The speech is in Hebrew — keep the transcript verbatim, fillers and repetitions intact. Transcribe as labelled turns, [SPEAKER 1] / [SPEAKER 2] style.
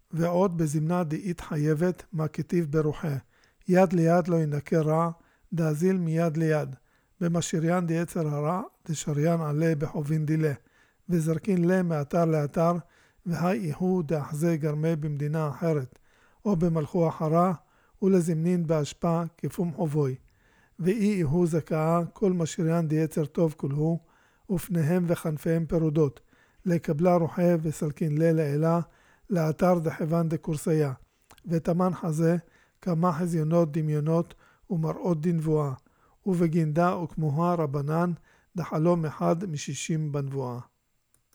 [SPEAKER 1] ועוד בזמנה דאית חייבת מה כתיב ברוחה. יד ליד לא ינקה רע, דאזיל מיד ליד. במשריין דיצר הרע, דשריין עלה בחובין דילה. וזרקין לה מאתר לאתר, והי איהו דאחזה גרמי במדינה אחרת. או במלכו אחרה, ולזמנין בהשפע כפום חובוי. ואי איהו זכאה כל משריין דיצר טוב כלהו, ופניהם וכנפיהם פרודות. לקבלה רוחה וסלקין לה לאלה, לאתר דחבן דקורסיה. ותמן חזה כמה חזיונות דמיונות ומראות דנבואה. ובגינדה וכמוה רבנן דחלום אחד משישים בנבואה.